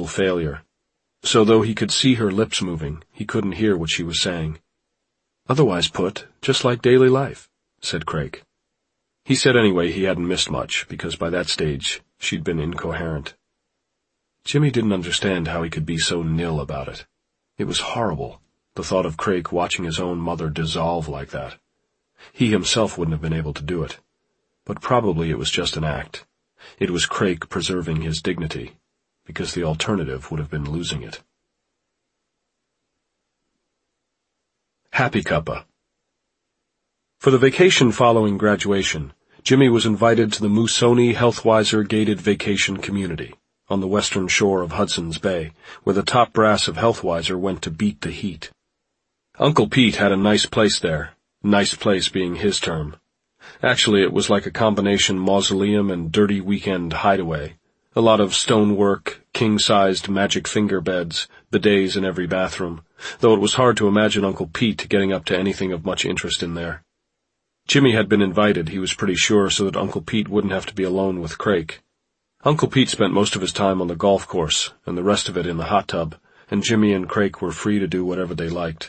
total failure. So though he could see her lips moving, he couldn't hear what she was saying. "Otherwise put, just like daily life," said Craig. He said anyway he hadn't missed much, because by that stage she'd been incoherent. Jimmy didn't understand how he could be so nil about it. It was horrible, the thought of Craig watching his own mother dissolve like that. He himself wouldn't have been able to do it. But probably it was just an act. It was Craig preserving his dignity, because the alternative would have been losing it. Happy Cuppa. For the vacation following graduation, Jimmy was invited to the Musoni Healthwiser gated vacation community on the western shore of Hudson's Bay, where the top brass of Healthwiser went to beat the heat. Uncle Pete had a nice place there, nice place being his term. Actually, it was like a combination mausoleum and dirty weekend hideaway. A lot of stonework, king-sized magic finger beds, bidets in every bathroom, though it was hard to imagine Uncle Pete getting up to anything of much interest in there. Jimmy had been invited, he was pretty sure, so that Uncle Pete wouldn't have to be alone with Craig. Uncle Pete spent most of his time on the golf course, and the rest of it in the hot tub, and Jimmy and Craig were free to do whatever they liked.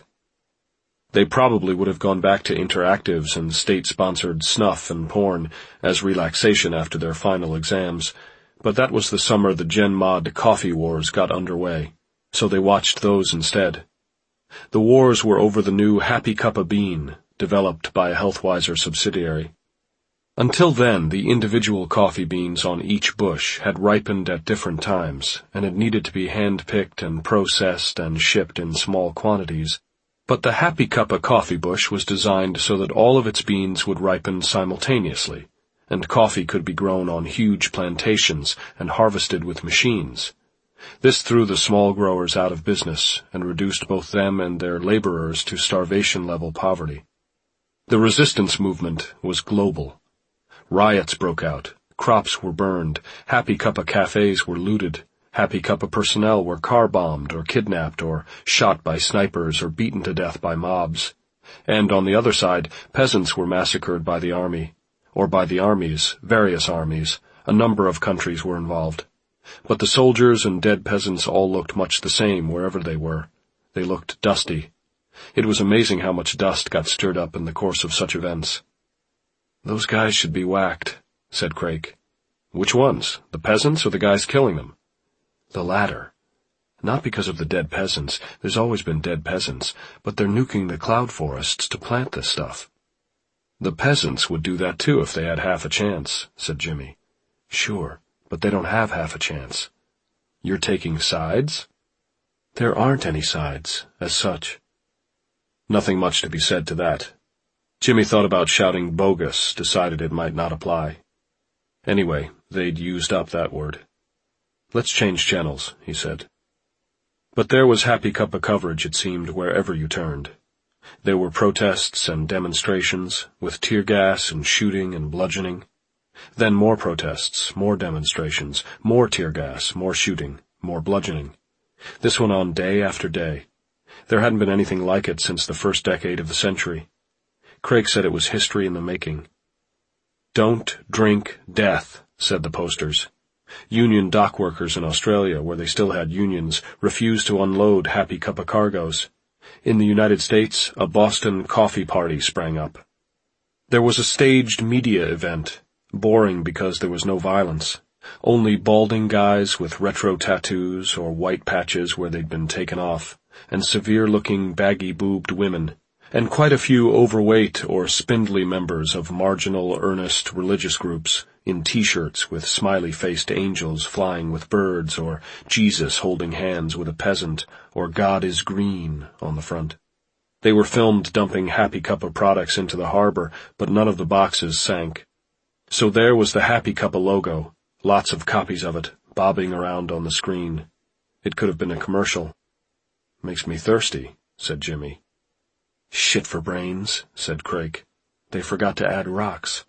They probably would have gone back to interactives and state-sponsored snuff and porn as relaxation after their final exams, but that was the summer the Gen Mod coffee wars got underway, so they watched those instead. The wars were over the new Happy Cuppa bean, developed by a Healthwiser subsidiary. Until then, the individual coffee beans on each bush had ripened at different times, and had needed to be hand-picked and processed and shipped in small quantities. But the Happy Cuppa coffee bush was designed so that all of its beans would ripen simultaneously, and coffee could be grown on huge plantations and harvested with machines. This threw the small growers out of business and reduced both them and their laborers to starvation-level poverty. The resistance movement was global. Riots broke out, crops were burned, Happy Cuppa cafes were looted, Happy Cuppa personnel were car-bombed or kidnapped or shot by snipers or beaten to death by mobs. And on the other side, peasants were massacred by the army, or by the armies, various armies. A number of countries were involved. But the soldiers and dead peasants all looked much the same wherever they were. They looked dusty. It was amazing how much dust got stirred up in the course of such events. "Those guys should be whacked," said Craig. "Which ones? The peasants or the guys killing them?" "The latter. Not because of the dead peasants. There's always been dead peasants, but they're nuking the cloud forests to plant this stuff." "The peasants would do that too if they had half a chance," said Jimmy. "Sure, but they don't have half a chance." "You're taking sides?" "There aren't any sides, as such." Nothing much to be said to that. Jimmy thought about shouting bogus, decided it might not apply. Anyway, they'd used up that word. "Let's change channels," he said. But there was Happy Cuppa coverage, it seemed, wherever you turned. There were protests and demonstrations, with tear gas and shooting and bludgeoning. Then more protests, more demonstrations, more tear gas, more shooting, more bludgeoning. This went on day after day. There hadn't been anything like it since the first decade of the century. Craig said it was history in the making. "Don't drink death," said the posters. Union dock workers in Australia, where they still had unions, refused to unload Happy Cuppa cargoes. In the United States, a Boston coffee party sprang up. There was a staged media event, boring because there was no violence. Only balding guys with retro tattoos or white patches where they'd been taken off, and severe-looking baggy-boobed women, and quite a few overweight or spindly members of marginal, earnest religious groups, in T-shirts with smiley-faced angels flying with birds, or Jesus holding hands with a peasant, or God is green on the front. They were filmed dumping Happy Cuppa products into the harbor, but none of the boxes sank. So there was the Happy Cuppa logo, lots of copies of it, bobbing around on the screen. It could have been a commercial. "Makes me thirsty," said Jimmy. "Shit for brains," said Craig. "They forgot to add rocks."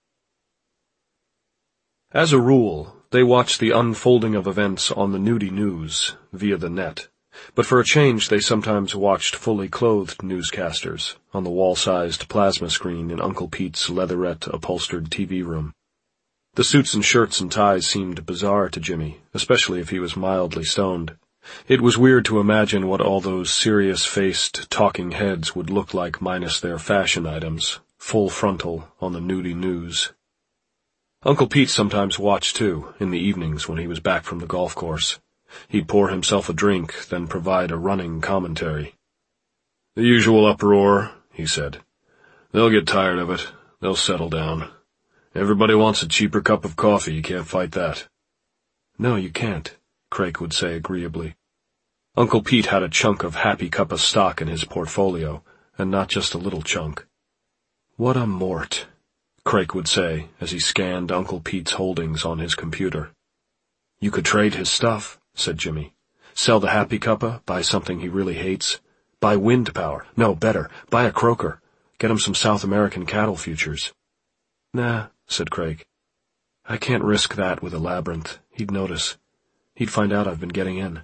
As a rule, they watched the unfolding of events on the nudie news via the net, but for a change they sometimes watched fully clothed newscasters on the wall-sized plasma screen in Uncle Pete's leatherette-upholstered TV room. The suits and shirts and ties seemed bizarre to Jimmy, especially if he was mildly stoned. It was weird to imagine what all those serious-faced, talking heads would look like minus their fashion items, full frontal, on the nudie news. Uncle Pete sometimes watched, too, in the evenings when he was back from the golf course. He'd pour himself a drink, then provide a running commentary. "The usual uproar," he said. "They'll get tired of it. They'll settle down. Everybody wants a cheaper cup of coffee, you can't fight that." "No, you can't," Craig would say agreeably. Uncle Pete had a chunk of Happy Cuppa stock in his portfolio, and not just a little chunk. "What a mort," Craig would say as he scanned Uncle Pete's holdings on his computer. "You could trade his stuff," said Jimmy. "Sell the Happy Cuppa, buy something he really hates. Buy wind power. No, better, buy a croaker. Get him some South American cattle futures." "Nah," said Craig. "I can't risk that with a labyrinth. He'd notice. He'd find out I've been getting in."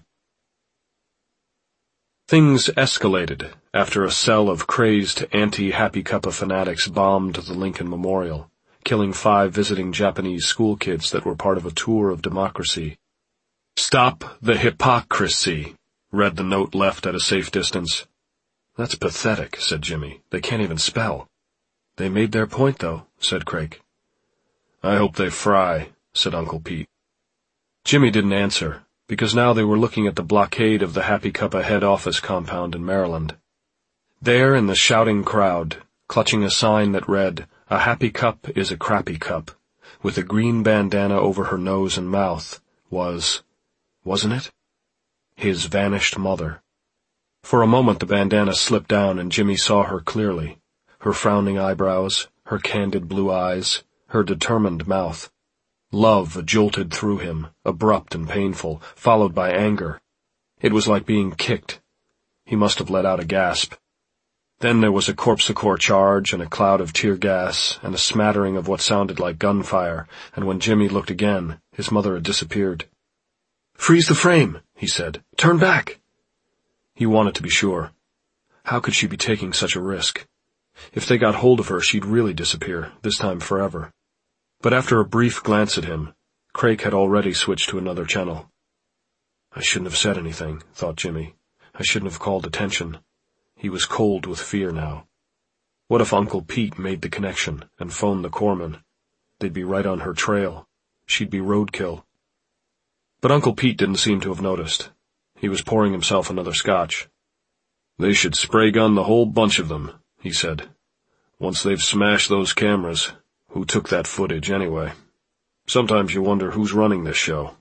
Things escalated after a cell of crazed anti-Happy Cuppa fanatics bombed the Lincoln Memorial, killing 5 visiting Japanese school kids that were part of a tour of democracy. "Stop the hypocrisy," read the note left at a safe distance. "That's pathetic," said Jimmy. "They can't even spell." "They made their point, though," said Craig. "I hope they fry," said Uncle Pete. Jimmy didn't answer, because now they were looking at the blockade of the Happy Cuppa head office compound in Maryland. There in the shouting crowd, clutching a sign that read, "A happy cup is a crappy cup," with a green bandana over her nose and mouth, wasn't it? His vanished mother. For a moment the bandana slipped down and Jimmy saw her clearly, her frowning eyebrows, her candid blue eyes, her determined mouth. Love jolted through him, abrupt and painful, followed by anger. It was like being kicked. He must have let out a gasp. Then there was a corpsicore charge and a cloud of tear gas and a smattering of what sounded like gunfire, and when Jimmy looked again, his mother had disappeared. "Freeze the frame," he said. "Turn back." He wanted to be sure. How could she be taking such a risk? If they got hold of her, she'd really disappear, this time forever. But after a brief glance at him, Craig had already switched to another channel. I shouldn't have said anything, thought Jimmy. I shouldn't have called attention. He was cold with fear now. What if Uncle Pete made the connection and phoned the corpsman? They'd be right on her trail. She'd be roadkill. But Uncle Pete didn't seem to have noticed. He was pouring himself another scotch. "They should spray gun the whole bunch of them," he said. "Once they've smashed those cameras, who took that footage anyway? Sometimes you wonder who's running this show."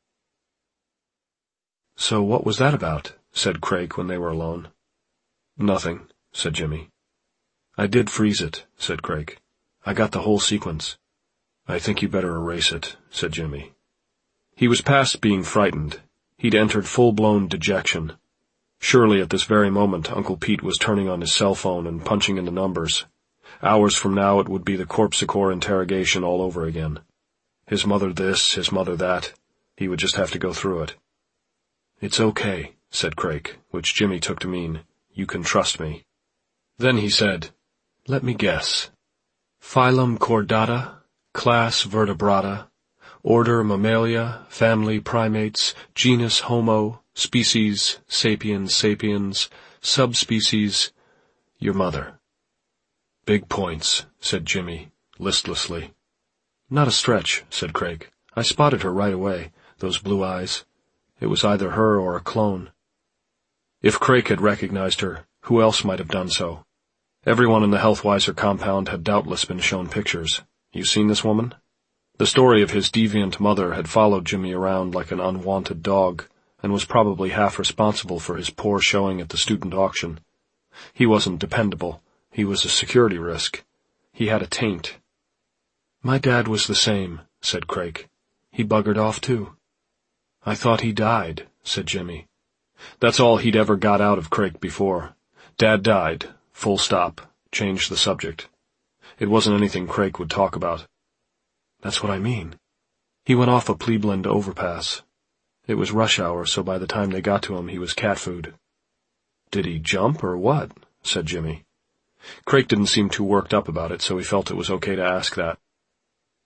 "So what was that about?" said Craig when they were alone. "Nothing," said Jimmy. "I did freeze it," said Craig. "I got the whole sequence." "I think you better erase it," said Jimmy. He was past being frightened. He'd entered full-blown dejection. Surely at this very moment Uncle Pete was turning on his cell phone and punching in the numbers. Hours from now it would be the corpsicore interrogation all over again. His mother this, his mother that. He would just have to go through it. "It's okay," said Craig, which Jimmy took to mean, "You can trust me." Then he said, "Let me guess. Phylum Chordata, Class Vertebrata, Order Mammalia, Family Primates, Genus Homo, Species Sapiens sapiens, Subspecies, your mother." "Big points," said Jimmy, listlessly. "Not a stretch," said Craig. "I spotted her right away, those blue eyes. It was either her or a clone." If Craig had recognized her, who else might have done so? Everyone in the Healthwiser compound had doubtless been shown pictures. You seen this woman? The story of his deviant mother had followed Jimmy around like an unwanted dog, and was probably half responsible for his poor showing at the student auction. He wasn't dependable. He was a security risk. He had a taint. "My dad was the same," said Craig. "He buggered off too." "I thought he died," said Jimmy. That's all he'd ever got out of Craig before. Dad died, full stop, changed the subject. It wasn't anything Craig would talk about. "That's what I mean. He went off a Cleveland overpass. It was rush hour, so by the time they got to him he was cat food." "Did he jump or what?" said Jimmy. Craig didn't seem too worked up about it, so he felt it was okay to ask that.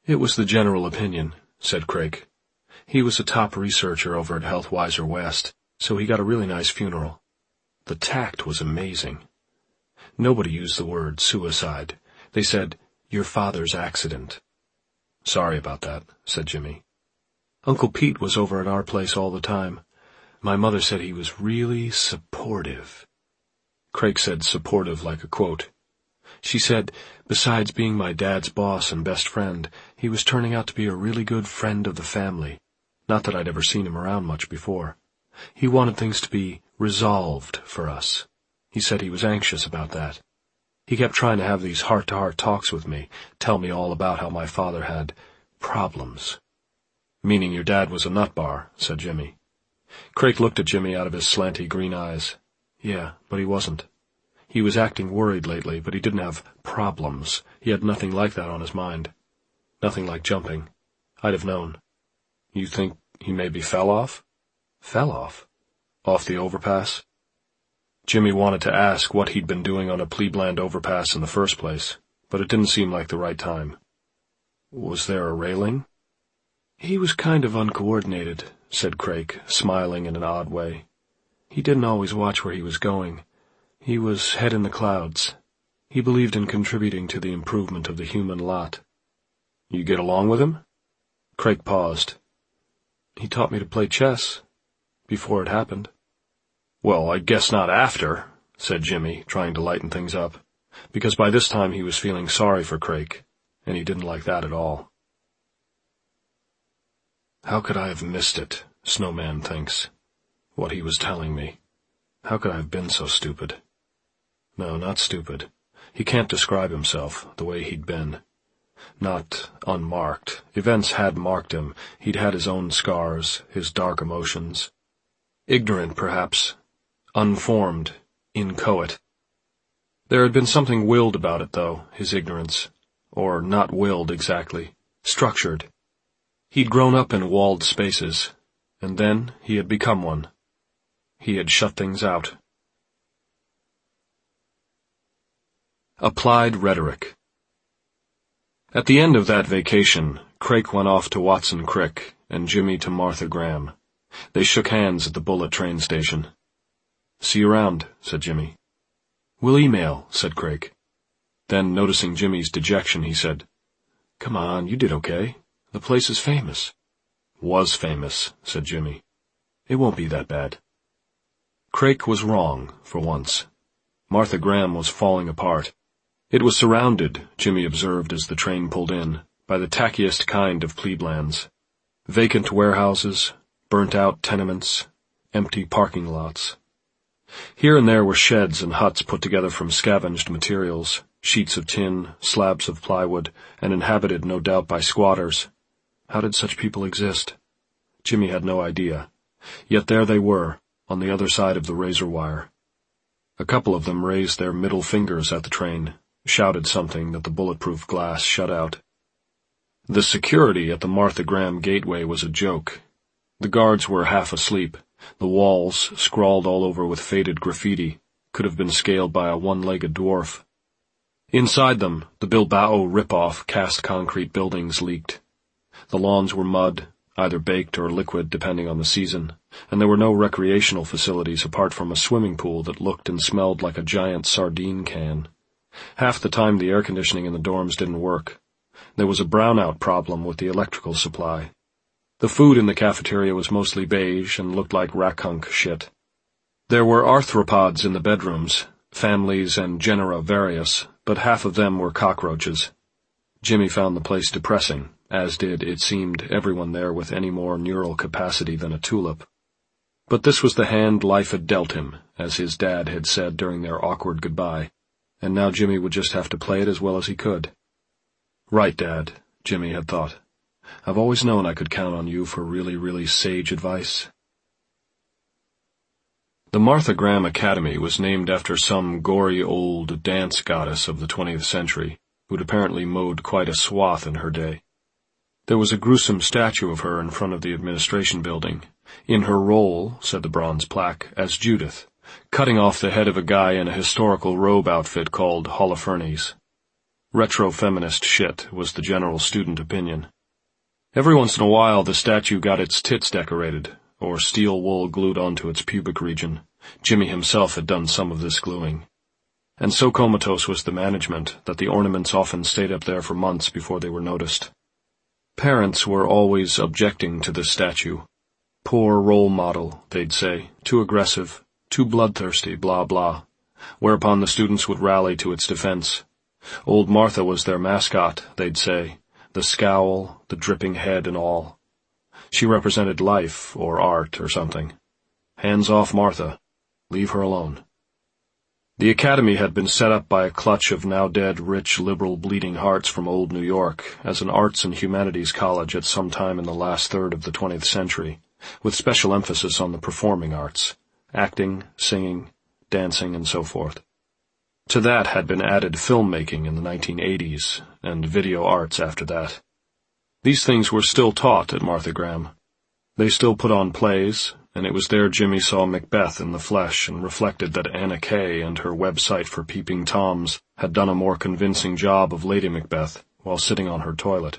"It was the general opinion," said Craig. "He was a top researcher over at Healthwiser West, so he got a really nice funeral. The tact was amazing. Nobody used the word suicide. They said, 'Your father's accident.'" "Sorry about that," said Jimmy. "Uncle Pete was over at our place all the time. My mother said he was really supportive." Craig said supportive like a quote. "She said, besides being my dad's boss and best friend, he was turning out to be a really good friend of the family. Not that I'd ever seen him around much before. He wanted things to be resolved for us. He said he was anxious about that. He kept trying to have these heart-to-heart talks with me, tell me all about how my father had problems." "Meaning your dad was a nut bar," said Jimmy. Craig looked at Jimmy out of his slanty green eyes. "Yeah, but he wasn't. He was acting worried lately, but he didn't have problems. He had nothing like that on his mind. Nothing like jumping. I'd have known." "You think he maybe fell off?" "Fell off? Off the overpass?" Jimmy wanted to ask what he'd been doing on a Pleebland overpass in the first place, but it didn't seem like the right time. "Was there a railing?" "He was kind of uncoordinated," said Craig, smiling in an odd way. "He didn't always watch where he was going. He was head in the clouds. He believed in contributing to the improvement of the human lot." "You get along with him?" Craig paused. "He taught me to play chess. Before it happened." "Well, I guess not after," said Jimmy, trying to lighten things up, because by this time he was feeling sorry for Craig, and he didn't like that at all. "How could I have missed it?" Snowman thinks. "What he was telling me. How could I have been so stupid?" No, not stupid. He can't describe himself the way he'd been. Not unmarked. Events had marked him. He'd had his own scars, his dark emotions. Ignorant, perhaps. Unformed. Inchoate. There had been something willed about it, though, his ignorance. Or not willed exactly. Structured. He'd grown up in walled spaces, and then he had become one. He had shut things out. Applied Rhetoric. At the end of that vacation, Craig went off to Watson Crick and Jimmy to Martha Graham. They shook hands at the Bullet train station. "See you around," said Jimmy. "We'll email," said Craig. Then, noticing Jimmy's dejection, he said, "Come on, you did okay. The place is famous." "Was famous," said Jimmy. "It won't be that bad." Craig was wrong, for once. Martha Graham was falling apart. It was surrounded, Jimmy observed as the train pulled in, by the tackiest kind of pleblands. Vacant warehouses, burnt-out tenements, empty parking lots. Here and there were sheds and huts put together from scavenged materials, sheets of tin, slabs of plywood, and inhabited no doubt by squatters. How did such people exist? Jimmy had no idea. Yet there they were, on the other side of the razor wire. A couple of them raised their middle fingers at the train, shouted something that the bulletproof glass shut out. The security at the Martha Graham gateway was a joke. The guards were half asleep. The walls, scrawled all over with faded graffiti, could have been scaled by a one-legged dwarf. Inside them, the Bilbao rip-off cast concrete buildings leaked. The lawns were mud, either baked or liquid depending on the season, and there were no recreational facilities apart from a swimming pool that looked and smelled like a giant sardine can. Half the time the air conditioning in the dorms didn't work. There was a brownout problem with the electrical supply. The food in the cafeteria was mostly beige and looked like rackhunk shit. There were arthropods in the bedrooms, families and genera various, but half of them were cockroaches. Jimmy found the place depressing, as did, it seemed, everyone there with any more neural capacity than a tulip. But this was the hand life had dealt him, as his dad had said during their awkward goodbye, and now Jimmy would just have to play it as well as he could. Right, Dad, Jimmy had thought. I've always known I could count on you for really, really sage advice. The Martha Graham Academy was named after some gory old dance goddess of the 20th century, who'd apparently mowed quite a swath in her day. There was a gruesome statue of her in front of the administration building, in her role, said the bronze plaque, as Judith, cutting off the head of a guy in a historical robe outfit called Holofernes. Retro-feminist shit was the general student opinion. Every once in a while the statue got its tits decorated, or steel wool glued onto its pubic region. Jimmy himself had done some of this gluing. And so comatose was the management that the ornaments often stayed up there for months before they were noticed. Parents were always objecting to this statue. Poor role model, they'd say, too aggressive, too bloodthirsty, blah blah, whereupon the students would rally to its defense. Old Martha was their mascot, they'd say, the scowl, the dripping head and all. She represented life, or art, or something. Hands off Martha. Leave her alone. The academy had been set up by a clutch of now-dead, rich, liberal bleeding hearts from old New York as an arts and humanities college at some time in the last third of the 20th century, with special emphasis on the performing arts, acting, singing, dancing, and so forth. To that had been added filmmaking in the 1980s, and video arts after that. These things were still taught at Martha Graham. They still put on plays, and it was there Jimmy saw Macbeth in the flesh and reflected that Anna Kay and her website for Peeping Toms had done a more convincing job of Lady Macbeth while sitting on her toilet.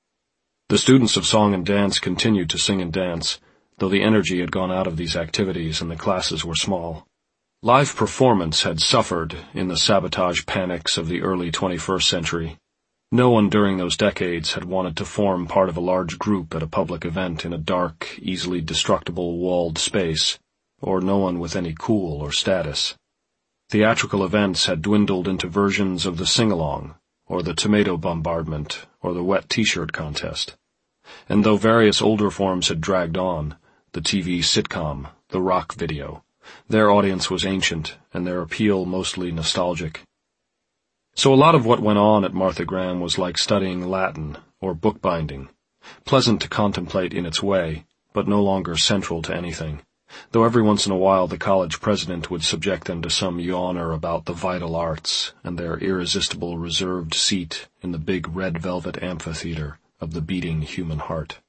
The students of song and dance continued to sing and dance, though the energy had gone out of these activities and the classes were small. Live performance had suffered in the sabotage panics of the early 21st century. No one during those decades had wanted to form part of a large group at a public event in a dark, easily destructible walled space, or no one with any cool or status. Theatrical events had dwindled into versions of the sing-along, or the tomato bombardment, or the wet t-shirt contest. And though various older forms had dragged on, the TV sitcom, the rock video, their audience was ancient, and their appeal mostly nostalgic. So a lot of what went on at Martha Graham was like studying Latin or bookbinding, pleasant to contemplate in its way, but no longer central to anything, though every once in a while the college president would subject them to some yawner about the vital arts and their irresistible reserved seat in the big red velvet amphitheater of the beating human heart.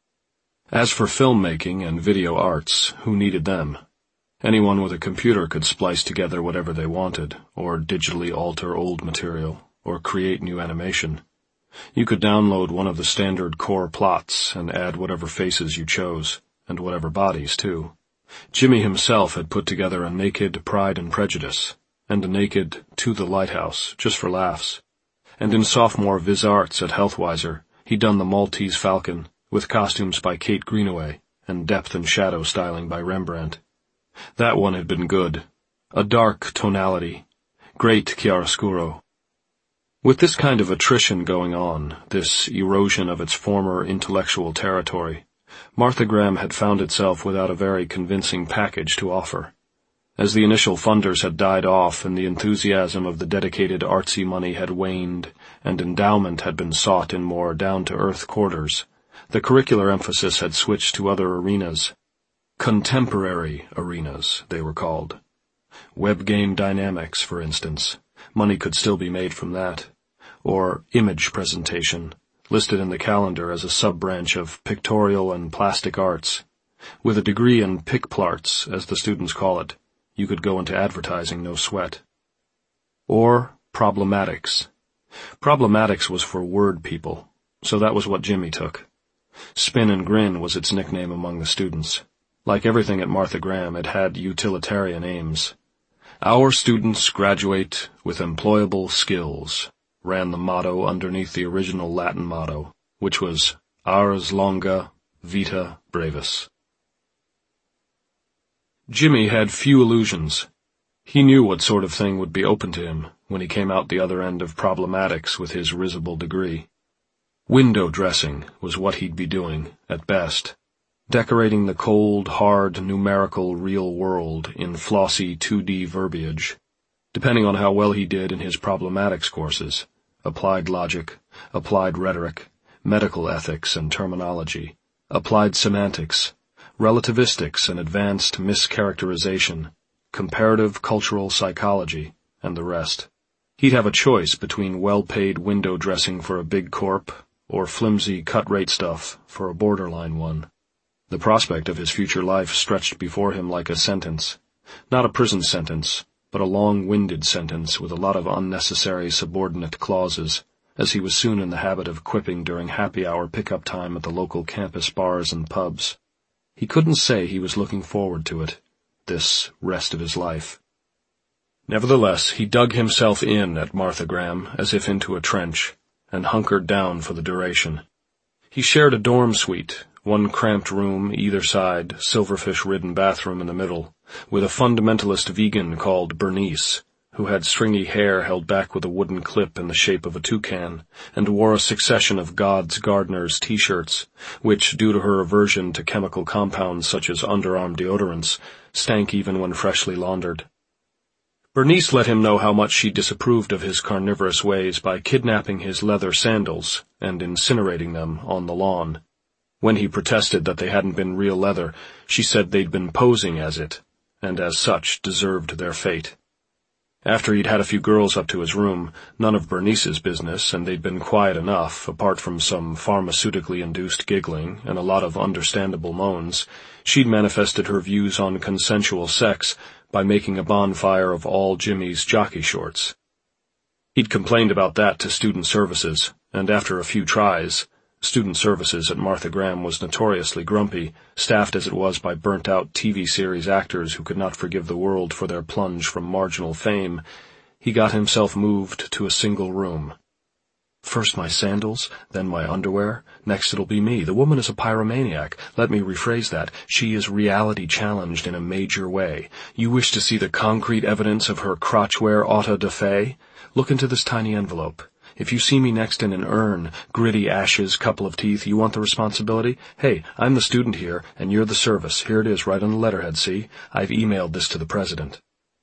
As for filmmaking and video arts, who needed them? Anyone with a computer could splice together whatever they wanted, or digitally alter old material, or create new animation. You could download one of the standard core plots and add whatever faces you chose, and whatever bodies, too. Jimmy himself had put together a naked Pride and Prejudice, and a naked To the Lighthouse, just for laughs. And in sophomore Viz Arts at Healthwiser, he'd done the Maltese Falcon, with costumes by Kate Greenaway, and depth and shadow styling by Rembrandt. That one had been good. A dark tonality. Great chiaroscuro. With this kind of attrition going on, this erosion of its former intellectual territory, Martha Graham had found itself without a very convincing package to offer. As the initial funders had died off and the enthusiasm of the dedicated artsy money had waned and endowment had been sought in more down-to-earth quarters, the curricular emphasis had switched to other arenas. Contemporary arenas, they were called. Web game dynamics, for instance. Money could still be made from that. Or image presentation, listed in the calendar as a sub-branch of pictorial and plastic arts. With a degree in picplarts, as the students call it, you could go into advertising no sweat. Or problematics. Problematics was for word people, so that was what Jimmy took. Spin and Grin was its nickname among the students. Like everything at Martha Graham, it had utilitarian aims. Our students graduate with employable skills, ran the motto underneath the original Latin motto, which was Ars longa, vita brevis. Jimmy had few illusions. He knew what sort of thing would be open to him when he came out the other end of problematics with his risible degree. Window dressing was what he'd be doing, at best. Decorating the cold, hard, numerical real world in flossy 2D verbiage, depending on how well he did in his problematics courses, applied logic, applied rhetoric, medical ethics and terminology, applied semantics, relativistics and advanced mischaracterization, comparative cultural psychology, and the rest. He'd have a choice between well-paid window dressing for a big corp or flimsy cut-rate stuff for a borderline one. The prospect of his future life stretched before him like a sentence, not a prison sentence, but a long-winded sentence with a lot of unnecessary subordinate clauses, as he was soon in the habit of quipping during happy-hour pickup time at the local campus bars and pubs. He couldn't say he was looking forward to it, this rest of his life. Nevertheless, he dug himself in at Martha Graham as if into a trench, and hunkered down for the duration. He shared a dorm suite, one cramped room either side, silverfish-ridden bathroom in the middle, with a fundamentalist vegan called Bernice, who had stringy hair held back with a wooden clip in the shape of a toucan, and wore a succession of God's Gardeners t-shirts, which, due to her aversion to chemical compounds such as underarm deodorants, stank even when freshly laundered. Bernice let him know how much she disapproved of his carnivorous ways by kidnapping his leather sandals and incinerating them on the lawn. When he protested that they hadn't been real leather, she said they'd been posing as it, and as such deserved their fate. After he'd had a few girls up to his room, none of Bernice's business, and they'd been quiet enough, apart from some pharmaceutically-induced giggling and a lot of understandable moans, she'd manifested her views on consensual sex by making a bonfire of all Jimmy's jockey shorts. He'd complained about that to Student Services, and after a few tries, Student Services at Martha Graham was notoriously grumpy, staffed as it was by burnt-out TV series actors who could not forgive the world for their plunge from marginal fame, he got himself moved to a single room. First my sandals, then my underwear, next it'll be me. The woman is a pyromaniac. Let me rephrase that. She is reality-challenged in a major way. You wish to see the concrete evidence of her crotchwear auto da fe? Look into this tiny envelope. If you see me next in an urn, gritty ashes, couple of teeth, you want the responsibility? Hey, I'm the student here, and you're the service. Here it is, right on the letterhead, see? I've emailed this to the president.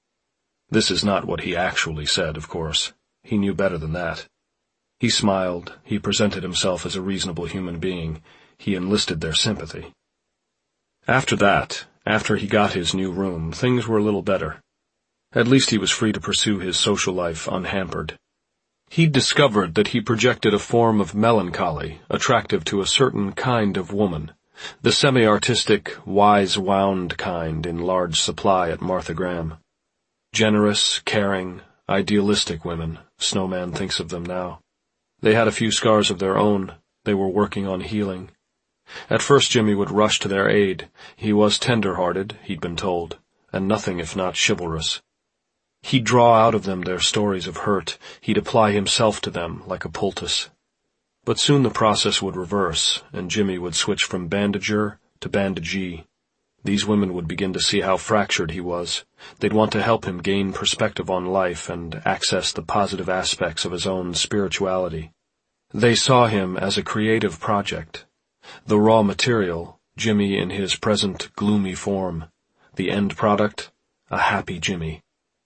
This is not what he actually said, of course. He knew better than that. He smiled. He presented himself as a reasonable human being. He enlisted their sympathy. After that, after he got his new room, things were a little better. At least he was free to pursue his social life unhampered. He'd discovered that he projected a form of melancholy attractive to a certain kind of woman, the semi-artistic, wise-wound kind in large supply at Martha Graham. Generous, caring, idealistic women, Snowman thinks of them now. They had a few scars of their own. They were working on healing. At first Jimmy would rush to their aid. He was tender-hearted, he'd been told, and nothing if not chivalrous. He'd draw out of them their stories of hurt. He'd apply himself to them like a poultice. But soon the process would reverse, and Jimmy would switch from bandager to bandagee. These women would begin to see how fractured he was. They'd want to help him gain perspective on life and access the positive aspects of his own spirituality. They saw him as a creative project. The raw material, Jimmy in his present gloomy form. The end product, a happy Jimmy.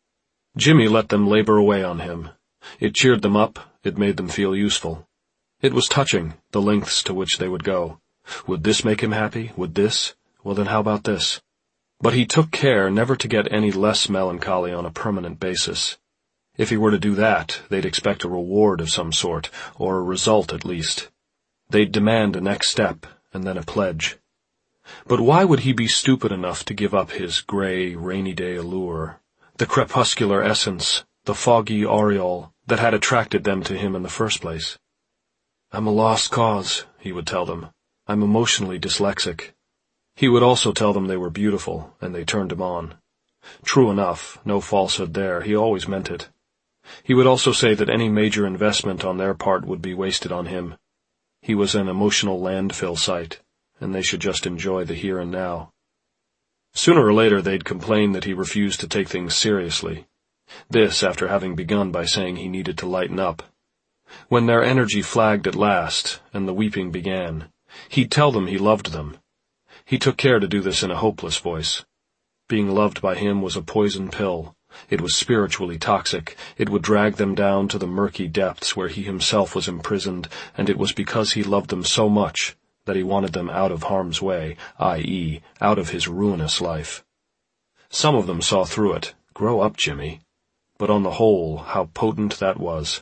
Jimmy let them labor away on him. It cheered them up, it made them feel useful. It was touching, the lengths to which they would go. Would this make him happy? Would this? Well, then how about this? But he took care never to get any less melancholy on a permanent basis. If he were to do that, they'd expect a reward of some sort, or a result at least. They'd demand a next step, and then a pledge. But why would he be stupid enough to give up his gray, rainy-day allure, the crepuscular essence, the foggy aureole that had attracted them to him in the first place? I'm a lost cause, he would tell them. I'm emotionally dyslexic. He would also tell them they were beautiful, and they turned him on. True enough, no falsehood there, he always meant it. He would also say that any major investment on their part would be wasted on him. He was an emotional landfill site, and they should just enjoy the here and now. Sooner or later they'd complain that he refused to take things seriously. This after having begun by saying he needed to lighten up. When their energy flagged at last, and the weeping began, he'd tell them he loved them. He took care to do this in a hopeless voice. Being loved by him was a poison pill. It was spiritually toxic. It would drag them down to the murky depths where he himself was imprisoned, and it was because he loved them so much that he wanted them out of harm's way, i.e., out of his ruinous life. Some of them saw through it. Grow up, Jimmy. But on the whole, how potent that was.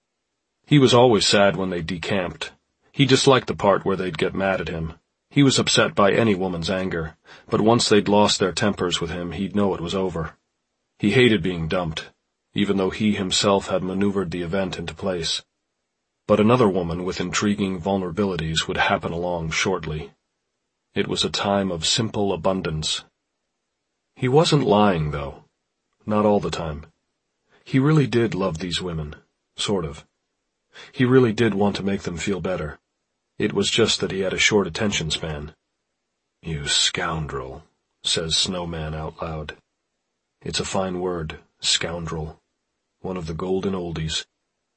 He was always sad when they decamped. He disliked the part where they'd get mad at him. He was upset by any woman's anger, but once they'd lost their tempers with him, he'd know it was over. He hated being dumped, even though he himself had maneuvered the event into place. But another woman with intriguing vulnerabilities would happen along shortly. It was a time of simple abundance. He wasn't lying, though. Not all the time. He really did love these women, sort of. He really did want to make them feel better. It was just that he had a short attention span. "You scoundrel," says Snowman out loud. It's a fine word, scoundrel. One of the golden oldies.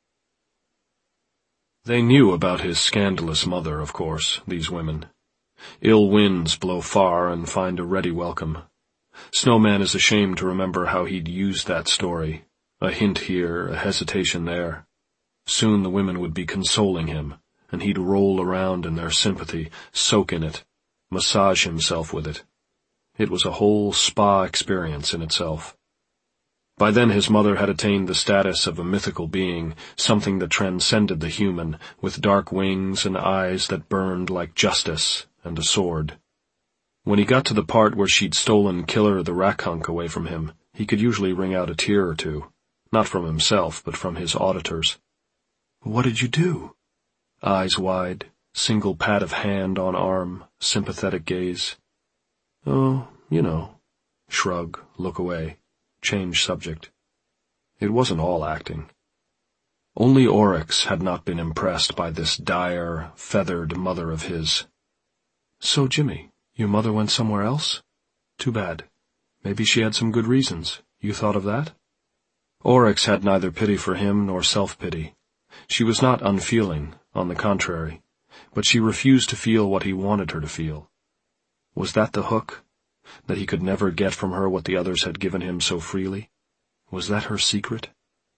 They knew about his scandalous mother, of course, these women. Ill winds blow far and find a ready welcome. Snowman is ashamed to remember how he'd used that story. A hint here, a hesitation there. Soon the women would be consoling him, and he'd roll around in their sympathy, soak in it, massage himself with it. It was a whole spa experience in itself. By then his mother had attained the status of a mythical being, something that transcended the human, with dark wings and eyes that burned like justice and a sword. When he got to the part where she'd stolen Killer the Rackhunk away from him, he could usually wring out a tear or two, not from himself, but from his auditors. "What did you do?" Eyes wide, single pat of hand on arm, sympathetic gaze. "Oh, you know." Shrug, look away, change subject. It wasn't all acting. Only Oryx had not been impressed by this dire, feathered mother of his. "So, Jimmy, your mother went somewhere else? Too bad. Maybe she had some good reasons. You thought of that?" Oryx had neither pity for him nor self-pity. She was not unfeeling, on the contrary, but she refused to feel what he wanted her to feel. Was that the hook? That he could never get from her what the others had given him so freely? Was that her secret?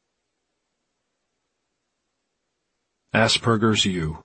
Asperger's U.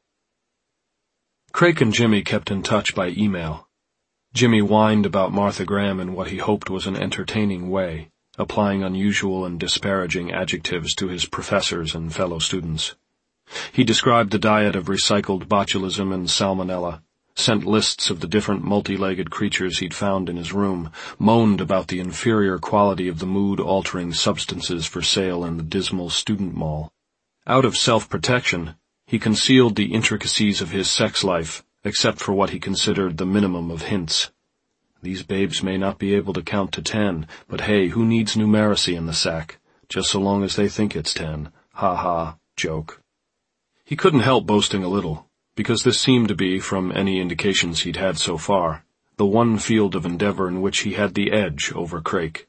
Craik and Jimmy kept in touch by email. Jimmy whined about Martha Graham in what he hoped was an entertaining way, applying unusual and disparaging adjectives to his professors and fellow students. He described the diet of recycled botulism and salmonella, sent lists of the different multi-legged creatures he'd found in his room, moaned about the inferior quality of the mood-altering substances for sale in the dismal student mall. Out of self-protection, he concealed the intricacies of his sex life, except for what he considered the minimum of hints. These babes may not be able to count to 10, but hey, who needs numeracy in the sack? Just so long as they think it's 10. Ha ha, joke. He couldn't help boasting a little, because this seemed to be, from any indications he'd had so far, the one field of endeavor in which he had the edge over Craik.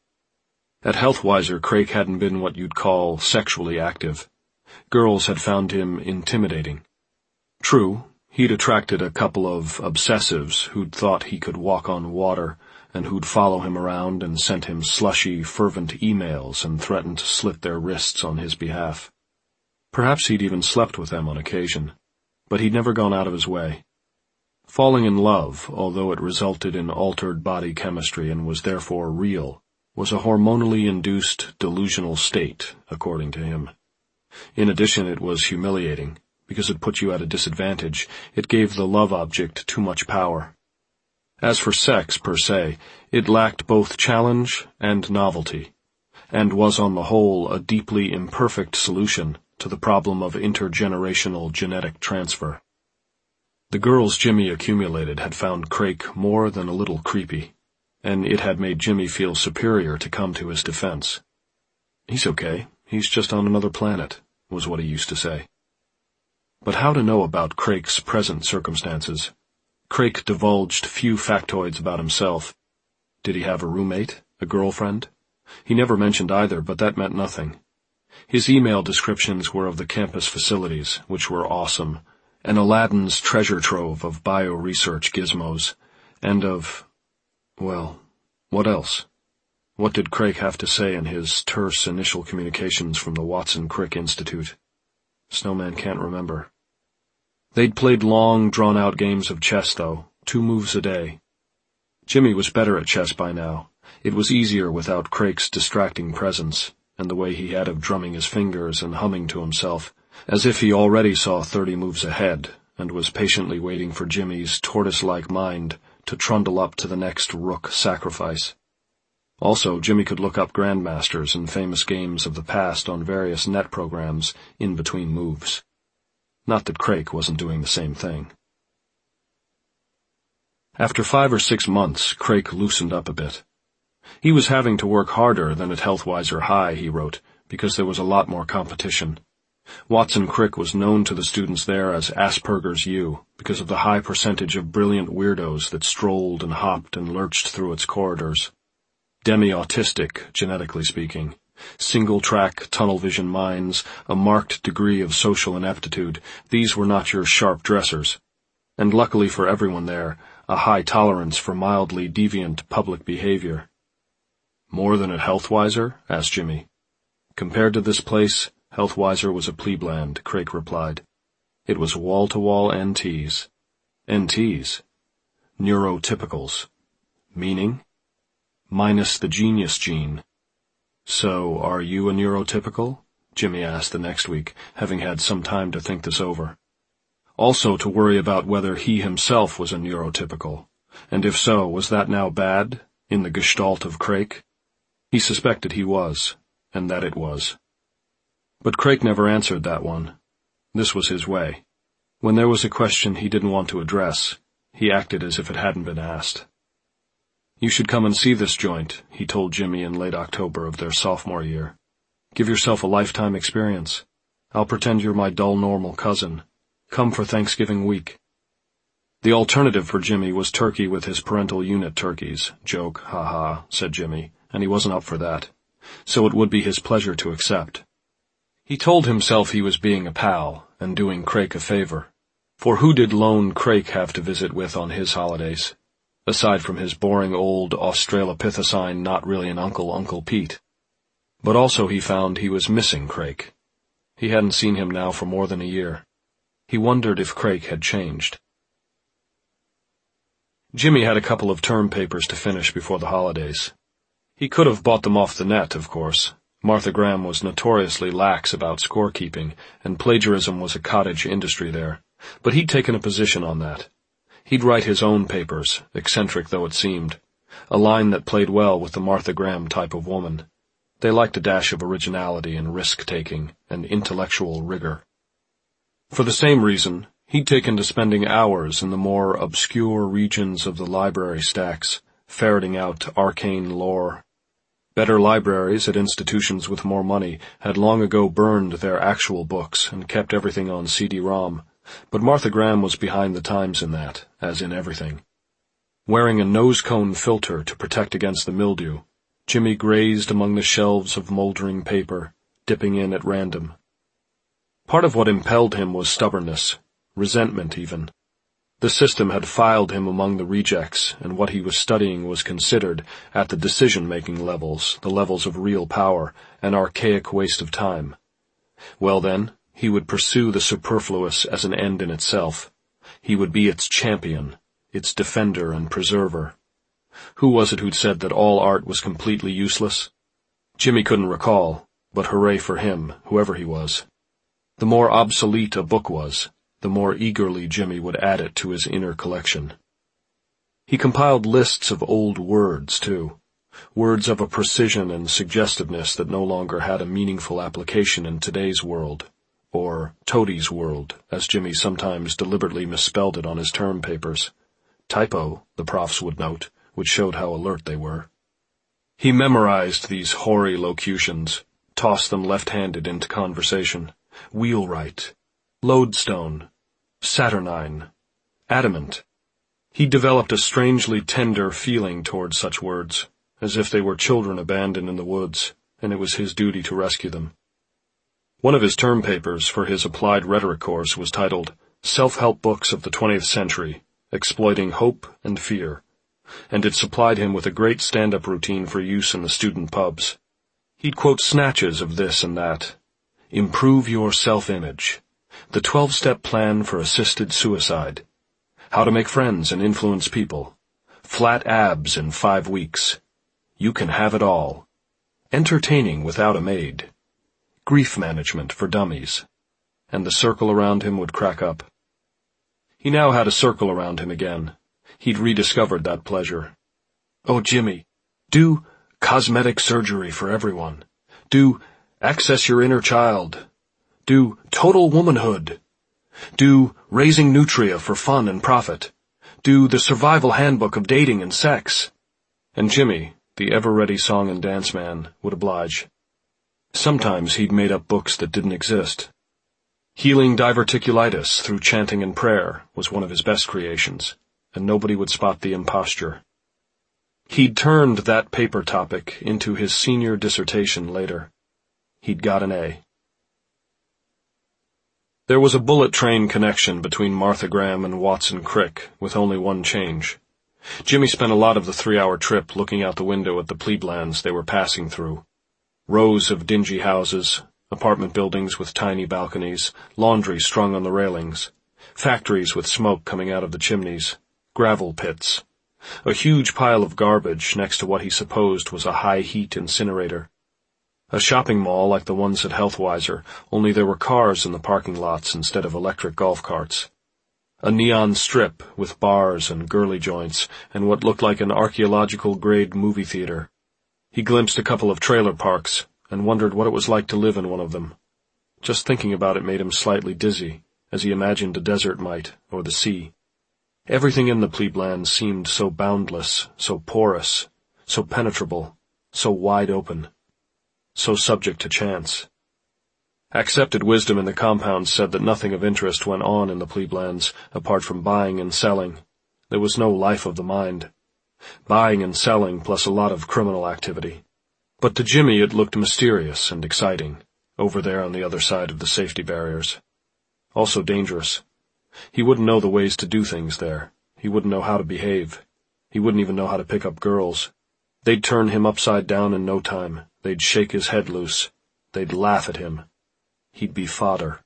At Healthwiser, Craik hadn't been what you'd call sexually active. Girls had found him intimidating. True, he'd attracted a couple of obsessives who'd thought he could walk on water and who'd follow him around and sent him slushy, fervent emails and threatened to slit their wrists on his behalf. Perhaps he'd even slept with them on occasion, but he'd never gone out of his way. Falling in love, although it resulted in altered body chemistry and was therefore real, was a hormonally induced delusional state, according to him. In addition, it was humiliating, because it put you at a disadvantage. It gave the love object too much power. As for sex, per se, it lacked both challenge and novelty, and was on the whole a deeply imperfect solution to the problem of intergenerational genetic transfer. The girls Jimmy accumulated had found Craik more than a little creepy, and it had made Jimmy feel superior to come to his defense. "He's okay. He's just on another planet," was what he used to say. But how to know about Craik's present circumstances? Craik divulged few factoids about himself. Did he have a roommate? A girlfriend? He never mentioned either, but that meant nothing. His email descriptions were of the campus facilities, which were awesome, and Aladdin's treasure trove of bio-research gizmos, and of, well, what else? What did Craik have to say in his terse initial communications from the Watson Crick Institute? Snowman can't remember. They'd played long, drawn-out games of chess, though, 2 moves a day. Jimmy was better at chess by now. It was easier without Craik's distracting presence, and the way he had of drumming his fingers and humming to himself, as if he already saw 30 moves ahead, and was patiently waiting for Jimmy's tortoise-like mind to trundle up to the next rook sacrifice. Also, Jimmy could look up grandmasters and famous games of the past on various net programs in between moves. Not that Craik wasn't doing the same thing. After 5 or 6 months, Craik loosened up a bit. He was having to work harder than at Healthwiser High, he wrote, because there was a lot more competition. Watson Crick was known to the students there as Asperger's U because of the high percentage of brilliant weirdos that strolled and hopped and lurched through its corridors. Demi-autistic, genetically speaking. Single-track, tunnel-vision minds, a marked degree of social ineptitude, these were not your sharp dressers. And luckily for everyone there, a high tolerance for mildly deviant public behavior. More than at Healthwiser? Asked Jimmy. Compared to this place, Healthwiser was a plebland, Craik replied. It was wall-to-wall NTs. NTs? Neurotypicals. Meaning? Minus the genius gene. So, are you a neurotypical? Jimmy asked the next week, having had some time to think this over. Also to worry about whether he himself was a neurotypical, and if so, was that now bad, in the gestalt of Craik? He suspected he was, and that it was. But Craik never answered that one. This was his way. When there was a question he didn't want to address, he acted as if it hadn't been asked. You should come and see this joint, he told Jimmy in late October of their sophomore year. Give yourself a lifetime experience. I'll pretend you're my dull normal cousin. Come for Thanksgiving week. The alternative for Jimmy was turkey with his parental unit turkeys. Joke, ha-ha, said Jimmy, and he wasn't up for that. So it would be his pleasure to accept. He told himself he was being a pal and doing Craik a favor. For who did lone Craik have to visit with on his holidays? Aside from his boring old Australopithecine not-really-an-Uncle Pete. But also he found he was missing Craik. He hadn't seen him now for more than a year. He wondered if Craik had changed. Jimmy had a couple of term papers to finish before the holidays. He could have bought them off the net, of course. Martha Graham was notoriously lax about scorekeeping, and plagiarism was a cottage industry there. But he'd taken a position on that. He'd write his own papers, eccentric though it seemed, a line that played well with the Martha Graham type of woman. They liked a dash of originality and risk-taking and intellectual rigor. For the same reason, he'd taken to spending hours in the more obscure regions of the library stacks, ferreting out arcane lore. Better libraries at institutions with more money had long ago burned their actual books and kept everything on CD-ROM. But Martha Graham was behind the times in that, as in everything. Wearing a nose-cone filter to protect against the mildew, Jimmy grazed among the shelves of moldering paper, dipping in at random. Part of what impelled him was stubbornness, resentment even. The system had filed him among the rejects, and what he was studying was considered, at the decision-making levels, the levels of real power, an archaic waste of time. Well then, he would pursue the superfluous as an end in itself. He would be its champion, its defender and preserver. Who was it who'd said that all art was completely useless? Jimmy couldn't recall, but hooray for him, whoever he was. The more obsolete a book was, the more eagerly Jimmy would add it to his inner collection. He compiled lists of old words, too. Words of a precision and suggestiveness that no longer had a meaningful application in today's world. Or Toadie's world, as Jimmy sometimes deliberately misspelled it on his term papers. Typo, the profs would note, which showed how alert they were. He memorized these hoary locutions, tossed them left-handed into conversation. Wheelwright, lodestone, saturnine, adamant. He developed a strangely tender feeling towards such words, as if they were children abandoned in the woods, and it was his duty to rescue them. One of his term papers for his applied rhetoric course was titled Self-Help Books of the 20th Century, Exploiting Hope and Fear, and it supplied him with a great stand-up routine for use in the student pubs. He'd quote snatches of this and that. Improve your self-image. The 12-step plan for assisted suicide. How to make friends and influence people. Flat abs in 5 weeks. You can have it all. Entertaining without a maid. Grief management for dummies. And the circle around him would crack up. He now had a circle around him again. He'd rediscovered that pleasure. Oh, Jimmy, do cosmetic surgery for everyone. Do access your inner child. Do total womanhood. Do raising nutria for fun and profit. Do the survival handbook of dating and sex. And Jimmy, the ever-ready song and dance man, would oblige. Sometimes he'd made up books that didn't exist. Healing diverticulitis through chanting and prayer was one of his best creations, and nobody would spot the imposture. He'd turned that paper topic into his senior dissertation later. He'd got an A. There was a bullet train connection between Martha Graham and Watson Crick, with only one change. Jimmy spent a lot of the 3-hour trip looking out the window at the pleblands they were passing through. Rows of dingy houses, apartment buildings with tiny balconies, laundry strung on the railings, factories with smoke coming out of the chimneys, gravel pits, a huge pile of garbage next to what he supposed was a high-heat incinerator. A shopping mall like the ones at Healthwiser, only there were cars in the parking lots instead of electric golf carts. A neon strip with bars and girly joints and what looked like an archaeological-grade movie theater. He glimpsed a couple of trailer parks and wondered what it was like to live in one of them. Just thinking about it made him slightly dizzy, as he imagined a desert might, or the sea. Everything in the pleblands seemed so boundless, so porous, so penetrable, so wide open, so subject to chance. Accepted wisdom in the compound said that nothing of interest went on in the pleblands apart from buying and selling. There was no life of the mind. Buying and selling plus a lot of criminal activity. But to Jimmy it looked mysterious and exciting, over there on the other side of the safety barriers. Also dangerous. He wouldn't know the ways to do things there. He wouldn't know how to behave. He wouldn't even know how to pick up girls. They'd turn him upside down in no time. They'd shake his head loose. They'd laugh at him. He'd be fodder.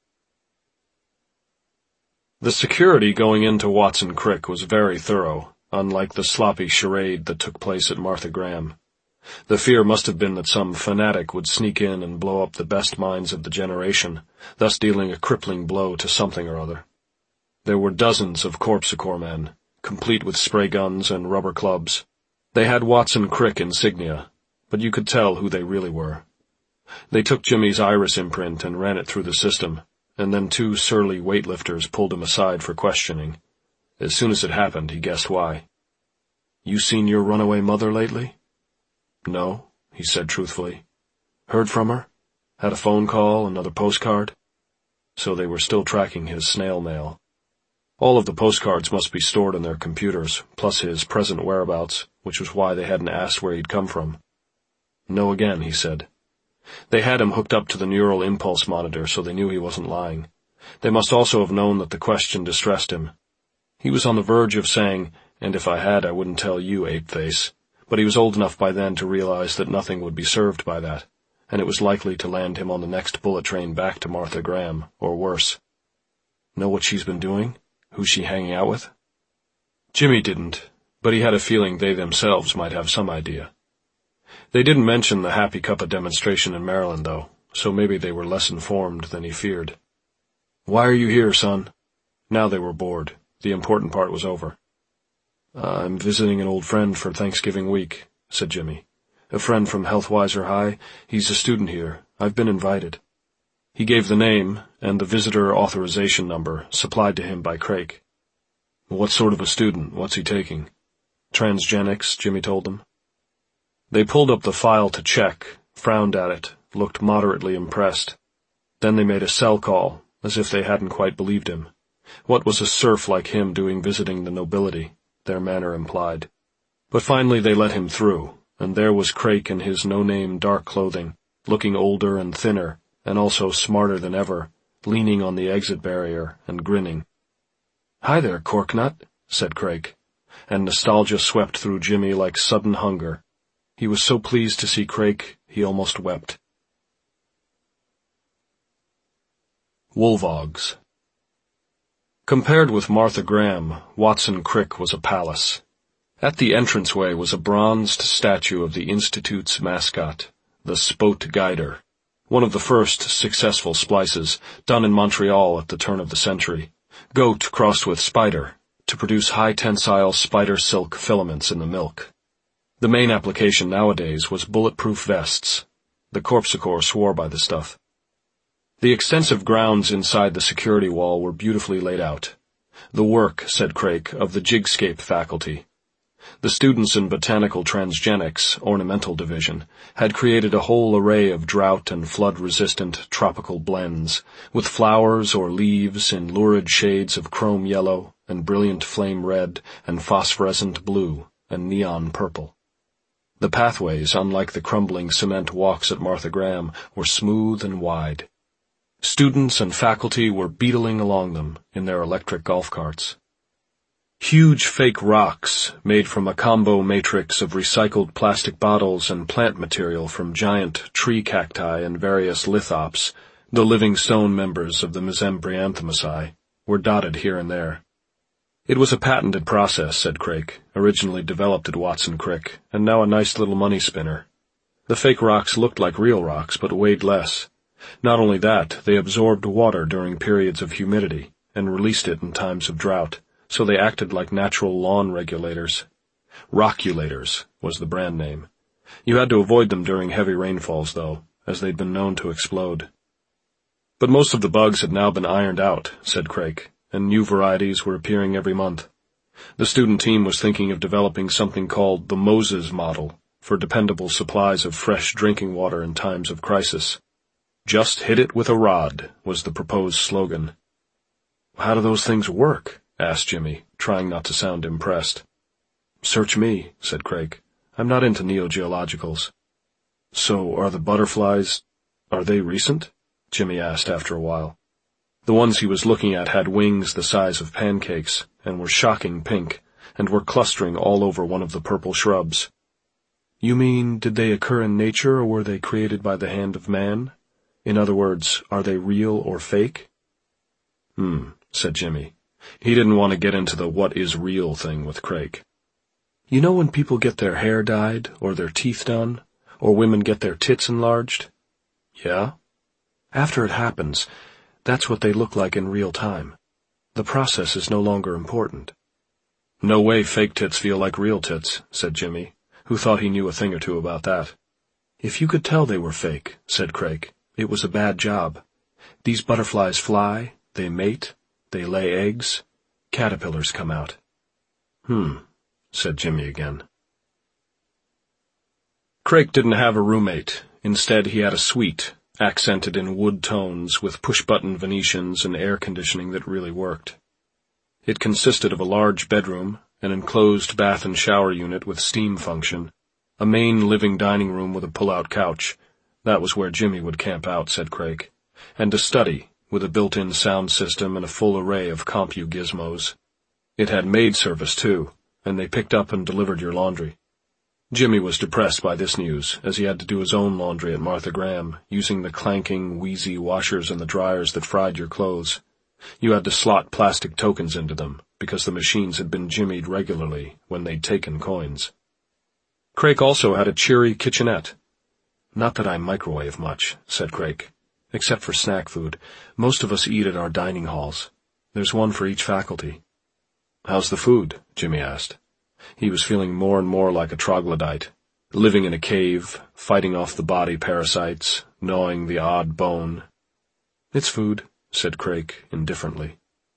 The security going into Watson Crick was very thorough, unlike the sloppy charade that took place at Martha Graham. The fear must have been that some fanatic would sneak in and blow up the best minds of the generation, thus dealing a crippling blow to something or other. There were dozens of Corpsicor men, complete with spray guns and rubber clubs. They had Watson Crick insignia, but you could tell who they really were. They took Jimmy's iris imprint and ran it through the system, and then 2 surly weightlifters pulled him aside for questioning. As soon as it happened, he guessed why. "You seen your runaway mother lately?" "No," he said truthfully. "Heard from her? Had a phone call, another postcard?" So they were still tracking his snail mail. All of the postcards must be stored in their computers, plus his present whereabouts, which was why they hadn't asked where he'd come from. "No again," he said. They had him hooked up to the neural impulse monitor, so they knew he wasn't lying. They must also have known that the question distressed him. He was on the verge of saying, "And if I had, I wouldn't tell you, ape-face," but he was old enough by then to realize that nothing would be served by that, and it was likely to land him on the next bullet train back to Martha Graham, or worse. Know what she's been doing? Who's she hanging out with? Jimmy didn't, but he had a feeling they themselves might have some idea. They didn't mention the Happy Cuppa demonstration in Maryland, though, so maybe they were less informed than he feared. "Why are you here, son?" Now they were bored. The important part was over. "I'm visiting an old friend for Thanksgiving week," said Jimmy. "A friend from Healthwiser High. He's a student here. I've been invited." He gave the name and the visitor authorization number supplied to him by Craig. "What sort of a student? What's he taking?" "Transgenics," Jimmy told them. They pulled up the file to check, frowned at it, looked moderately impressed. Then they made a cell call, as if they hadn't quite believed him. What was a serf like him doing visiting the nobility, their manner implied. But finally they let him through, and there was Craik in his no-name dark clothing, looking older and thinner, and also smarter than ever, leaning on the exit barrier and grinning. "Hi there, Corknut," said Craik, and nostalgia swept through Jimmy like sudden hunger. He was so pleased to see Craik, he almost wept. Wolvogs. Compared with Martha Graham, Watson Crick was a palace. At the entranceway was a bronzed statue of the Institute's mascot, the Spote Guider, one of the first successful splices, done in Montreal at the turn of the century. Goat crossed with spider, to produce high-tensile spider silk filaments in the milk. The main application nowadays was bulletproof vests. The Corpsicore swore by the stuff. The extensive grounds inside the security wall were beautifully laid out. The work, said Craik, of the Jigscape faculty. The students in Botanical Transgenics, Ornamental Division, had created a whole array of drought and flood-resistant tropical blends, with flowers or leaves in lurid shades of chrome yellow and brilliant flame red and phosphorescent blue and neon purple. The pathways, unlike the crumbling cement walks at Martha Graham, were smooth and wide. Students and faculty were beetling along them in their electric golf carts. Huge fake rocks, made from a combo matrix of recycled plastic bottles and plant material from giant tree cacti and various lithops, the living stone members of the Mesembryanthemaceae, were dotted here and there. It was a patented process, said Craik, originally developed at Watson Crick, and now a nice little money spinner. The fake rocks looked like real rocks, but weighed less. Not only that, they absorbed water during periods of humidity, and released it in times of drought, so they acted like natural lawn regulators. Rockulators was the brand name. You had to avoid them during heavy rainfalls, though, as they'd been known to explode. But most of the bugs had now been ironed out, said Craik, and new varieties were appearing every month. The student team was thinking of developing something called the Moses model for dependable supplies of fresh drinking water in times of crisis. Just hit it with a rod was the proposed slogan. How do those things work? Asked Jimmy, trying not to sound impressed. Search me, said Craik. I'm not into neogeologicals. So are the butterflies, are they recent? Jimmy asked after a while. The ones he was looking at had wings the size of pancakes, and were shocking pink, and were clustering all over one of the purple shrubs. You mean, did they occur in nature, or were they created by the hand of man? In other words, are they real or fake? Said Jimmy. He didn't want to get into the what is real thing with Craik. You know when people get their hair dyed, or their teeth done, or women get their tits enlarged? Yeah? After it happens, that's what they look like in real time. The process is no longer important. No way fake tits feel like real tits, said Jimmy, who thought he knew a thing or two about that. If you could tell they were fake, said Craik, it was a bad job. These butterflies fly, they mate, they lay eggs, caterpillars come out. Said Jimmy again. Craik didn't have a roommate. Instead, he had a suite, accented in wood tones with push-button Venetians and air conditioning that really worked. It consisted of a large bedroom, an enclosed bath and shower unit with steam function, a main living dining room with a pull-out couch. That was where Jimmy would camp out, said Craik, and a study with a built-in sound system and a full array of compu gizmos. It had maid service, too, and they picked up and delivered your laundry. Jimmy was depressed by this news, as he had to do his own laundry at Martha Graham, using the clanking, wheezy washers and the dryers that fried your clothes. You had to slot plastic tokens into them, because the machines had been jimmied regularly when they'd taken coins. Craik also had a cheery kitchenette. Not that I microwave much, said Craik. Except for snack food. Most of us eat at our dining halls. There's one for each faculty. How's the food? Jimmy asked. He was feeling more and more like a troglodyte, living in a cave, fighting off the body parasites, gnawing the odd bone. It's food, said Craik indifferently.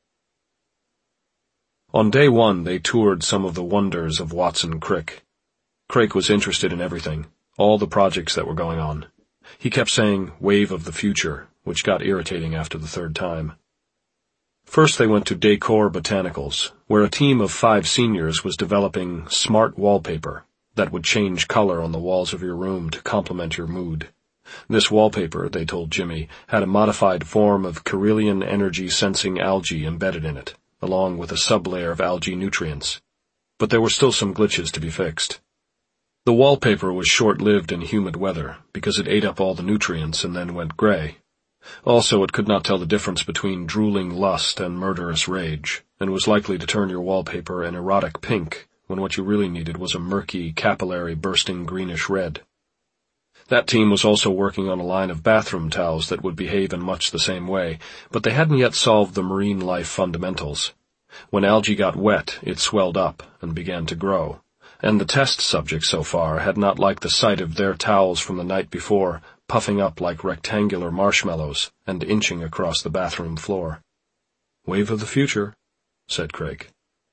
On day one, they toured some of the wonders of Watson Crick. Craik was interested in everything, all the projects that were going on. He kept saying, wave of the future, which got irritating after the third time. First they went to Decor Botanicals, where a team of 5 seniors was developing smart wallpaper that would change color on the walls of your room to complement your mood. This wallpaper, they told Jimmy, had a modified form of Kirlian energy-sensing algae embedded in it, along with a sublayer of algae nutrients. But there were still some glitches to be fixed. The wallpaper was short-lived in humid weather, because it ate up all the nutrients and then went gray. Also, it could not tell the difference between drooling lust and murderous rage, and was likely to turn your wallpaper an erotic pink, when what you really needed was a murky, capillary bursting greenish red. That team was also working on a line of bathroom towels that would behave in much the same way, but they hadn't yet solved the marine life fundamentals. When algae got wet, it swelled up and began to grow, and the test subjects so far had not liked the sight of their towels from the night before puffing up like rectangular marshmallows and inching across the bathroom floor. "Wave of the future," said Craig.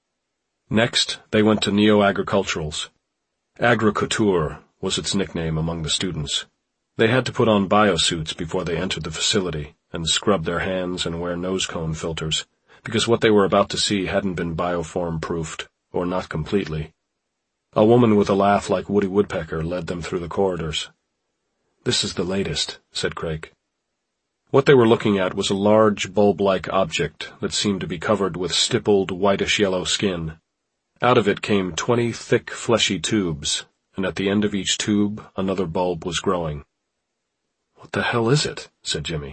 Next, they went to neo-agriculturals. Agriculture was its nickname among the students. They had to put on biosuits before they entered the facility and scrub their hands and wear nose-cone filters, because what they were about to see hadn't been bioform-proofed, or not completely. A woman with a laugh like Woody Woodpecker led them through the corridors. "This is the latest," said Craig. What they were looking at was a large bulb-like object that seemed to be covered with stippled whitish-yellow skin. Out of it came 20 thick, fleshy tubes, and at the end of each tube another bulb was growing. "What the hell is it?" said Jimmy.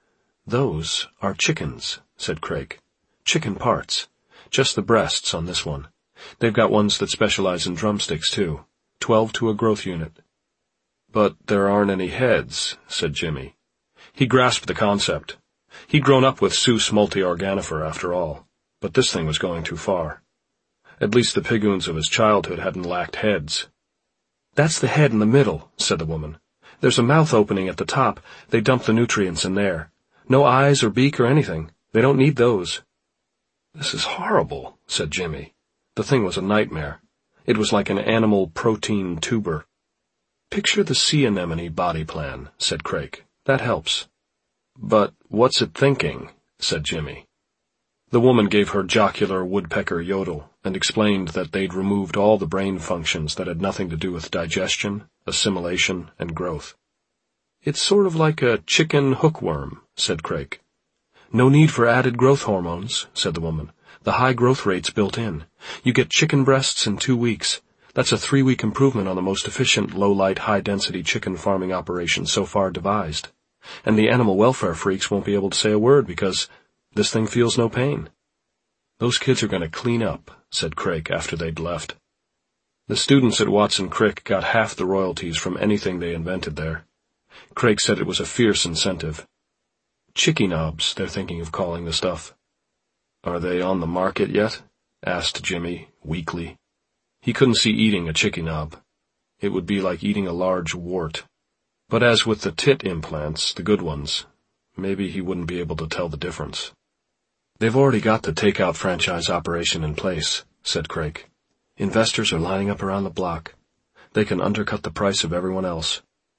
"Those are chickens," said Craig. "Chicken parts. Just the breasts on this one. They've got ones that specialize in drumsticks, too. 12 to a growth unit." "But there aren't any heads," said Jimmy. He grasped the concept. He'd grown up with Sus multi-organifer, after all, but this thing was going too far. At least the pigoons of his childhood hadn't lacked heads. "That's the head in the middle," said the woman. "There's a mouth opening at the top. They dump the nutrients in there. No eyes or beak or anything. They don't need those." "This is horrible," said Jimmy. The thing was a nightmare. It was like an animal protein tuber. "Picture the sea anemone body plan," said Craig. "That helps." "But what's it thinking?" said Jimmy. The woman gave her jocular woodpecker yodel and explained that they'd removed all the brain functions that had nothing to do with digestion, assimilation, and growth. "It's sort of like a chicken hookworm," said Craig. "No need for added growth hormones," said the woman. "The high growth rate's built in. You get chicken breasts in 2 weeks. That's a 3-week improvement on the most efficient low-light, high-density chicken farming operation so far devised. And the animal welfare freaks won't be able to say a word because this thing feels no pain." "Those kids are going to clean up," said Craig after they'd left. The students at Watson Crick got half the royalties from anything they invented there. Craig said it was a fierce incentive. "Chicky knobs, they're thinking of calling the stuff." "Are they on the market yet?" asked Jimmy, weakly. He couldn't see eating a chicky knob. It would be like eating a large wart. But as with the tit implants, the good ones, maybe he wouldn't be able to tell the difference. "They've already got the takeout franchise operation in place," said Craig. "Investors are lining up around the block. They can undercut the price of everyone else."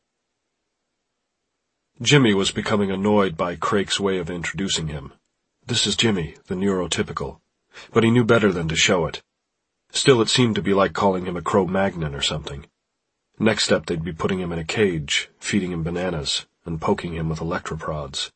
Jimmy was becoming annoyed by Craig's way of introducing him. "This is Jimmy, the neurotypical." But he knew better than to show it. Still, it seemed to be like calling him a Cro-Magnon or something. Next step, they'd be putting him in a cage, feeding him bananas, and poking him with electroprods.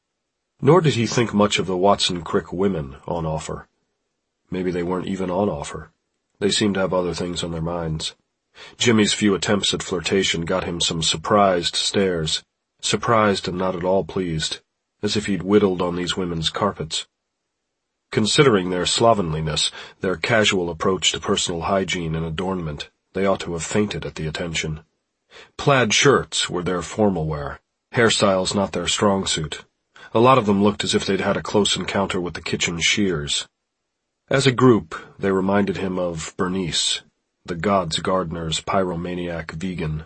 Nor did he think much of the Watson Crick women on offer. Maybe they weren't even on offer. They seemed to have other things on their minds. Jimmy's few attempts at flirtation got him some surprised stares, surprised and not at all pleased, as if he'd whittled on these women's carpets. Considering their slovenliness, their casual approach to personal hygiene and adornment, they ought to have fainted at the attention. Plaid shirts were their formal wear, hairstyles not their strong suit. A lot of them looked as if they'd had a close encounter with the kitchen shears. As a group, they reminded him of Bernice, the God's Gardener's pyromaniac vegan.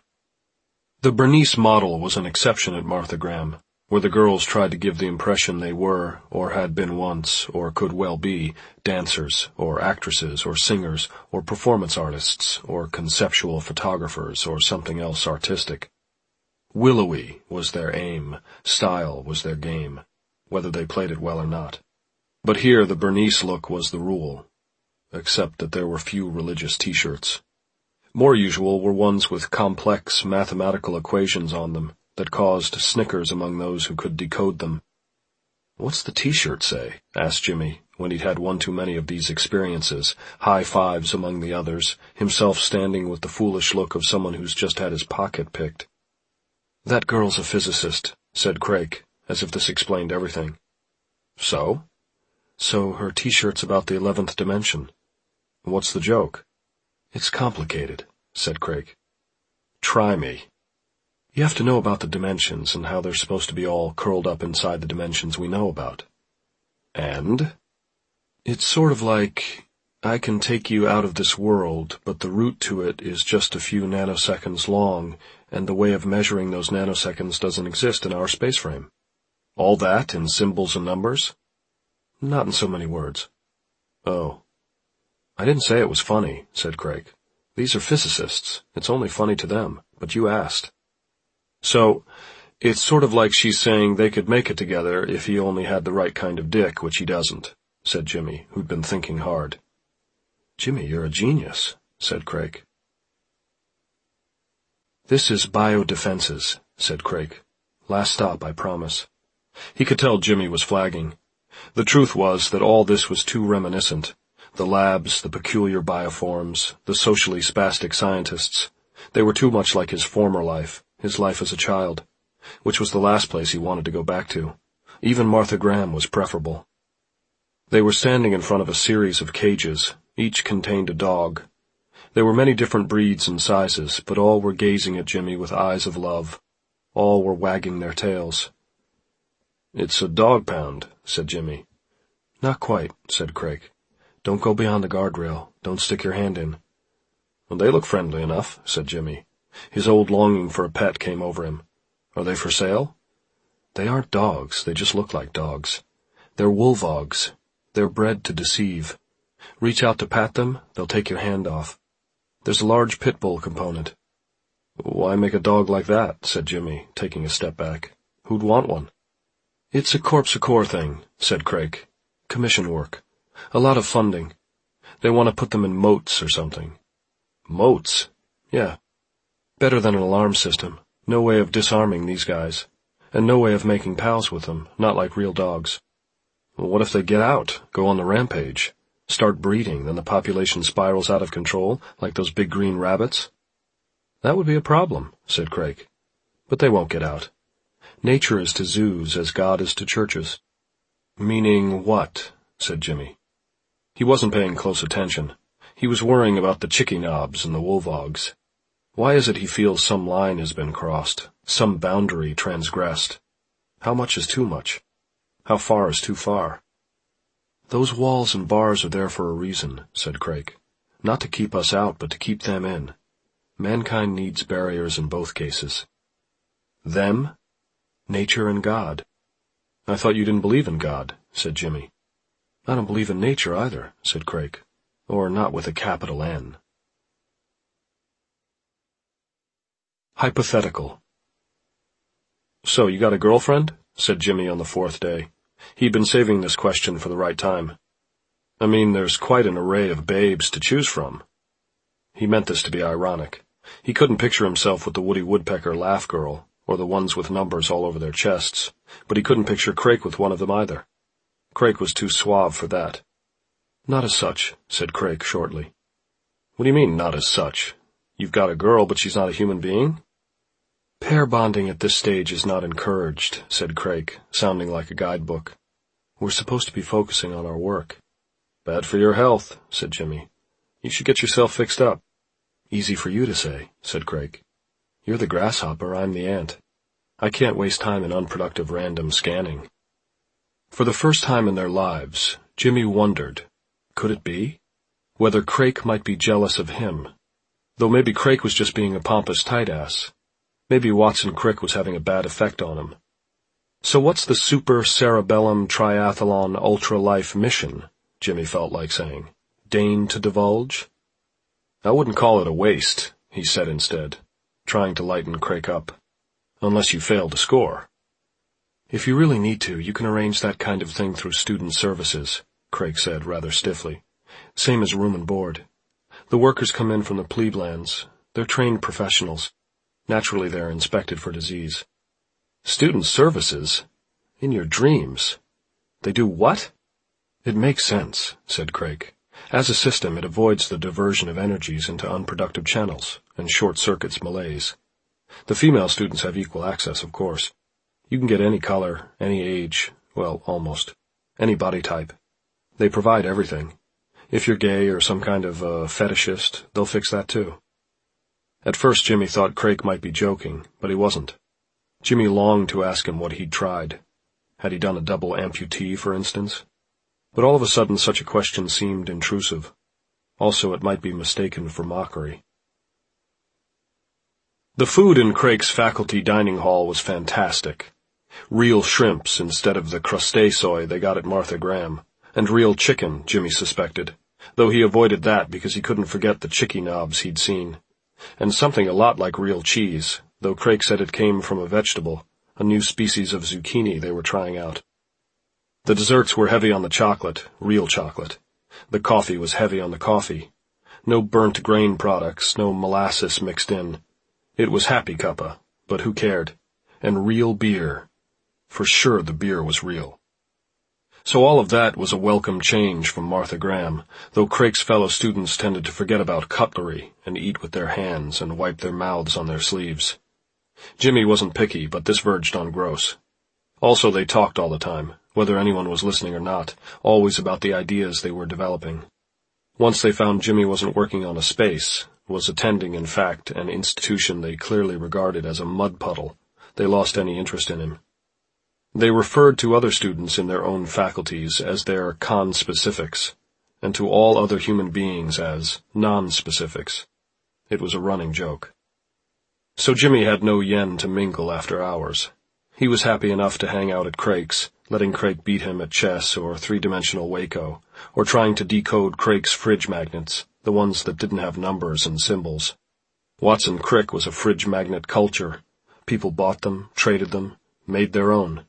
The Bernice model was an exception at Martha Graham, where the girls tried to give the impression they were, or had been once, or could well be, dancers, or actresses, or singers, or performance artists, or conceptual photographers, or something else artistic. Willowy was their aim, style was their game, whether they played it well or not. But here the Bernice look was the rule, except that there were few religious T-shirts. More usual were ones with complex mathematical equations on them that caused snickers among those who could decode them. "What's the T-shirt say?" asked Jimmy, when he'd had one too many of these experiences, high fives among the others, himself standing with the foolish look of someone who's just had his pocket picked. "That girl's a physicist," said Craig, as if this explained everything. "So?" "So her T-shirt's about the 11th dimension." "What's the joke?" "It's complicated," said Craig. "Try me." "You have to know about the dimensions and how they're supposed to be all curled up inside the dimensions we know about." "And?" "It's sort of like I can take you out of this world, but the route to it is just a few nanoseconds long, and the way of measuring those nanoseconds doesn't exist in our space frame. All that in symbols and numbers? Not in so many words. Oh. I didn't say it was funny, said Craig. These are physicists. It's only funny to them, but you asked. So, it's sort of like she's saying they could make it together if he only had the right kind of dick, which he doesn't, said Jimmy, who'd been thinking hard. Jimmy, you're a genius, said Craig. This is Biodefenses, said Craig. Last stop, I promise. He could tell Jimmy was flagging. The truth was that all this was too reminiscent. The labs, the peculiar bioforms, the socially spastic scientists. They were too much like his former life, his life as a child, which was the last place he wanted to go back to. Even Martha Graham was preferable. They were standing in front of a series of cages. Each contained a dog. There were many different breeds and sizes, but all were gazing at Jimmy with eyes of love. All were wagging their tails. It's a dog pound, said Jimmy. Not quite, said Craig. Don't go beyond the guardrail. Don't stick your hand in. Well, they look friendly enough, said Jimmy. His old longing for a pet came over him. Are they for sale? They aren't dogs. They just look like dogs. They're wolvogs. They're bred to deceive. Reach out to pat them, they'll take your hand off. There's a large pit bull component. Why make a dog like that, said Jimmy, taking a step back. Who'd want one? It's a corps thing, said Craig. Commission work. A lot of funding. They want to put them in moats or something. Moats? Yeah. Better than an alarm system. No way of disarming these guys. And no way of making pals with them, not like real dogs. Well, what if they get out, go on the rampage? Start breeding, then the population spirals out of control, like those big green rabbits? That would be a problem, said Craig. But they won't get out. Nature is to zoos as God is to churches. Meaning what? Said Jimmy. He wasn't paying close attention. He was worrying about the chicky knobs and the wolvogs. Why is it he feels some line has been crossed, some boundary transgressed? How much is too much? How far is too far? Those walls and bars are there for a reason, said Craig. Not to keep us out, but to keep them in. Mankind needs barriers in both cases. Them? Nature and God. I thought you didn't believe in God, said Jimmy. I don't believe in nature either, said Craig. Or not with a capital N. Hypothetical. So, you got a girlfriend? Said Jimmy on the fourth day. He'd been saving this question for the right time. I mean, there's quite an array of babes to choose from. He meant this to be ironic. He couldn't picture himself with the Woody Woodpecker laugh girl, or the ones with numbers all over their chests, but he couldn't picture Craig with one of them either. Craig was too suave for that. Not as such, said Craig shortly. What do you mean, not as such? You've got a girl, but she's not a human being? Pair bonding at this stage is not encouraged, said Craig, sounding like a guidebook. We're supposed to be focusing on our work. Bad for your health, said Jimmy. You should get yourself fixed up. Easy for you to say, said Craig. You're the grasshopper, I'm the ant. I can't waste time in unproductive random scanning. For the first time in their lives, Jimmy wondered, could it be? Whether Craig might be jealous of him. Though maybe Craig was just being a pompous tight-ass. Maybe Watson Crick was having a bad effect on him. So what's the Super Cerebellum Triathlon Ultra Life mission? Jimmy felt like saying. Deign to divulge? I wouldn't call it a waste, he said instead, trying to lighten Craig up. Unless you fail to score. If you really need to, you can arrange that kind of thing through student services, Craig said rather stiffly. Same as room and board. The workers come in from the plebe-lands. They're trained professionals. Naturally, they're inspected for disease. Student services? In your dreams? They do what? It makes sense, said Craig. As a system, it avoids the diversion of energies into unproductive channels and short-circuits malaise. The female students have equal access, of course. You can get any color, any age, well, almost, any body type. They provide everything. If you're gay or some kind of fetishist, they'll fix that too. At first Jimmy thought Craig might be joking, but he wasn't. Jimmy longed to ask him what he'd tried. Had he done a double amputee, for instance? But all of a sudden such a question seemed intrusive. Also, it might be mistaken for mockery. The food in Craik's faculty dining hall was fantastic. Real shrimps instead of the crustacea they got at Martha Graham, and real chicken, Jimmy suspected, though he avoided that because he couldn't forget the chicky knobs he'd seen. And something a lot like real cheese, though Craik said it came from a vegetable, a new species of zucchini they were trying out. The desserts were heavy on the chocolate, real chocolate. The coffee was heavy on the coffee. No burnt grain products, no molasses mixed in. It was happy cuppa, but who cared? And real beer. For sure the beer was real. So all of that was a welcome change from Martha Graham, though Craik's fellow students tended to forget about cutlery and eat with their hands and wipe their mouths on their sleeves. Jimmy wasn't picky, but this verged on gross. Also, they talked all the time, whether anyone was listening or not, always about the ideas they were developing. Once they found Jimmy wasn't working on a space, was attending, in fact, an institution they clearly regarded as a mud puddle, they lost any interest in him. They referred to other students in their own faculties as their conspecifics, and to all other human beings as non-specifics. It was a running joke. So Jimmy had no yen to mingle after hours. He was happy enough to hang out at Craik's, letting Craik beat him at chess or three-dimensional Waco, or trying to decode Craik's fridge magnets, the ones that didn't have numbers and symbols. Watson Crick was a fridge magnet culture. People bought them, traded them, made their own.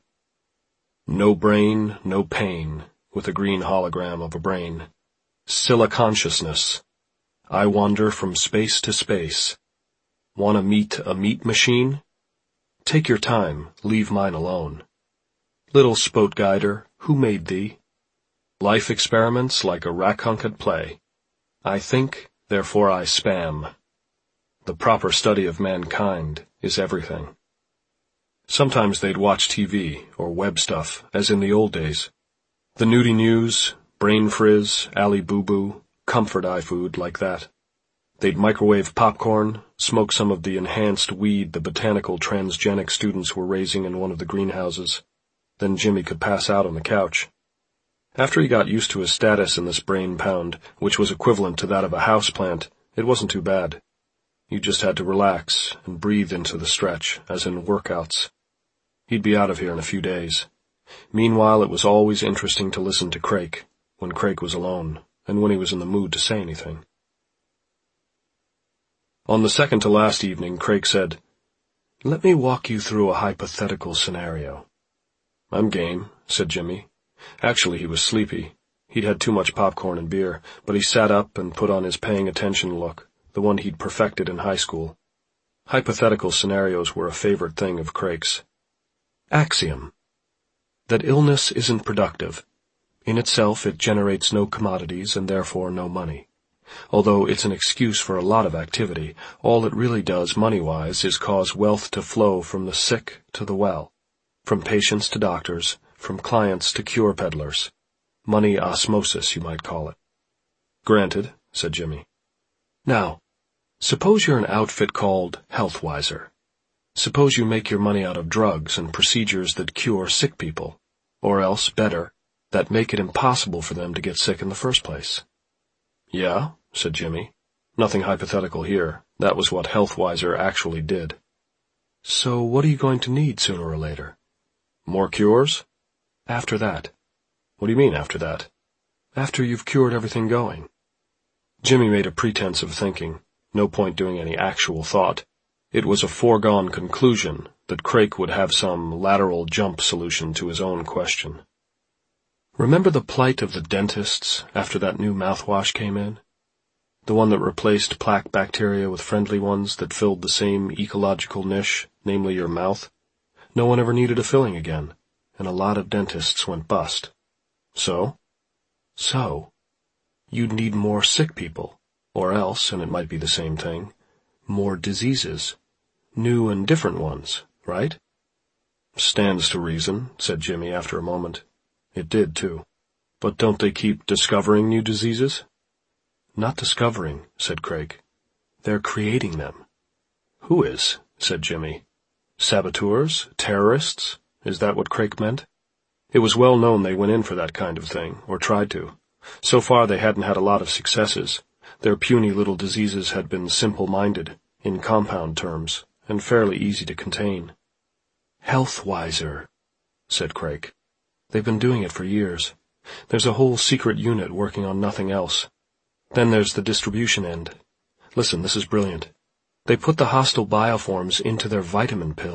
No brain, no pain, with a green hologram of a brain. Scylla consciousness. I wander from space to space. Wanna meet a meat machine? Take your time, leave mine alone. Little spote guider, who made thee? Life experiments like a rackhunk at play. I think, therefore I spam. The proper study of mankind is everything. Sometimes they'd watch TV or web stuff, as in the old days. The nudie news, brain frizz, Ali Boo Boo, comfort eye food like that. They'd microwave popcorn, smoke some of the enhanced weed the botanical transgenic students were raising in one of the greenhouses. Then Jimmy could pass out on the couch. After he got used to his status in this brain pound, which was equivalent to that of a houseplant, it wasn't too bad. You just had to relax and breathe into the stretch, as in workouts. He'd be out of here in a few days. Meanwhile, it was always interesting to listen to Craik, when Craik was alone, and when he was in the mood to say anything. On the second to last evening, Craik said, "Let me walk you through a hypothetical scenario." "I'm game," said Jimmy. Actually, he was sleepy. He'd had too much popcorn and beer, but he sat up and put on his paying attention look, the one he'd perfected in high school. Hypothetical scenarios were a favorite thing of Craik's. Axiom. That illness isn't productive. In itself, it generates no commodities and therefore no money. Although it's an excuse for a lot of activity, all it really does money-wise is cause wealth to flow from the sick to the well, from patients to doctors, from clients to cure peddlers. Money osmosis, you might call it. Granted, said Jimmy. Now, suppose you're an outfit called Healthwiser. Suppose you make your money out of drugs and procedures that cure sick people, or else, better, that make it impossible for them to get sick in the first place. Yeah, said Jimmy. Nothing hypothetical here. That was what Healthwiser actually did. So what are you going to need sooner or later? More cures? After that. What do you mean after that? After you've cured everything going. Jimmy made a pretense of thinking. No point doing any actual thought. It was a foregone conclusion that Craik would have some lateral jump solution to his own question. Remember the plight of the dentists after that new mouthwash came in? The one that replaced plaque bacteria with friendly ones that filled the same ecological niche, namely your mouth? No one ever needed a filling again, and a lot of dentists went bust. So? You'd need more sick people, or else, and it might be the same thing, more diseases. New and different ones, right? Stands to reason, said Jimmy after a moment. It did, too. But don't they keep discovering new diseases? Not discovering, said Craik. They're creating them. Who is? Said Jimmy. Saboteurs? Terrorists? Is that what Craik meant? It was well known they went in for that kind of thing, or tried to. So far they hadn't had a lot of successes, Their puny little diseases had been simple-minded, in compound terms, and fairly easy to contain. Healthwiser, said Craig. They've been doing it for years. There's a whole secret unit working on nothing else. Then there's the distribution end. Listen, this is brilliant. They put the hostile bioforms into their vitamin pills.